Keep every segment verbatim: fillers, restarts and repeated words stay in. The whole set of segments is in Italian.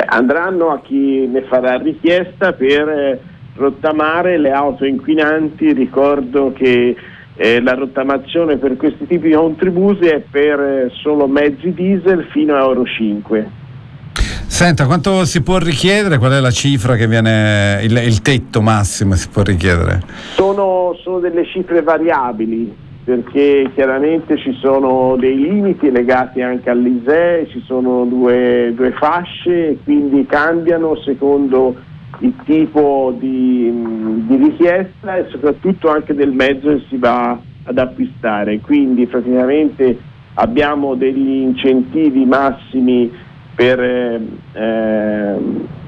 Beh, andranno a chi ne farà richiesta per eh, rottamare le auto inquinanti. Ricordo che eh, la rottamazione per questi tipi di contributi è per eh, solo mezzi diesel fino a Euro cinque. Senta, quanto si può richiedere? Qual è la cifra che viene, il, il tetto massimo si può richiedere? Sono, sono delle cifre variabili, perché chiaramente ci sono dei limiti legati anche all'I S E E, ci sono due, due fasce e quindi cambiano secondo il tipo di, di richiesta e soprattutto anche del mezzo che si va ad acquistare. Quindi praticamente abbiamo degli incentivi massimi per eh, eh,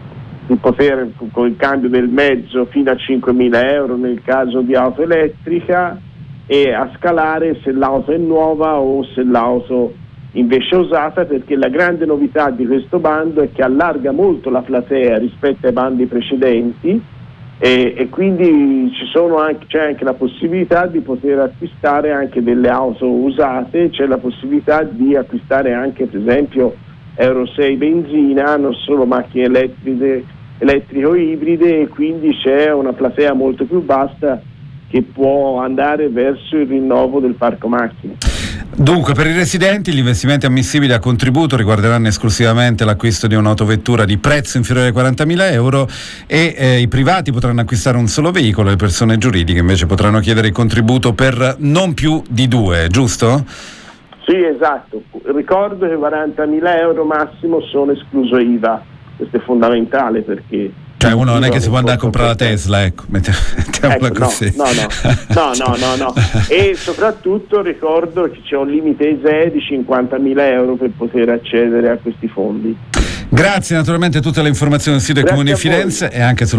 di poter con il cambio del mezzo fino a cinquemila euro nel caso di auto elettrica, e a scalare se l'auto è nuova o se l'auto invece è usata, perché la grande novità di questo bando è che allarga molto la platea rispetto ai bandi precedenti e, e quindi ci sono anche, c'è anche la possibilità di poter acquistare anche delle auto usate, c'è la possibilità di acquistare anche per esempio Euro sei benzina, non solo macchine elettriche, elettriche o ibride, e quindi c'è una platea molto più vasta che può andare verso il rinnovo del parco macchine. Dunque, per i residenti gli investimenti ammissibili a contributo riguarderanno esclusivamente l'acquisto di un'autovettura di prezzo inferiore ai quarantamila euro e eh, i privati potranno acquistare un solo veicolo, le persone giuridiche invece potranno chiedere il contributo per non più di due, giusto? Sì, esatto. Ricordo che quarantamila euro massimo sono escluso I V A. Questo è fondamentale, perché cioè uno non è che si può andare a comprare la Tesla, ecco, mettiamola ecco, così. No, no, no, no, no, no. E soprattutto ricordo che c'è un limite I S E E di cinquantamila euro per poter accedere a questi fondi. Grazie, naturalmente tutte le informazioni sul sito del Comune di Firenze e anche sul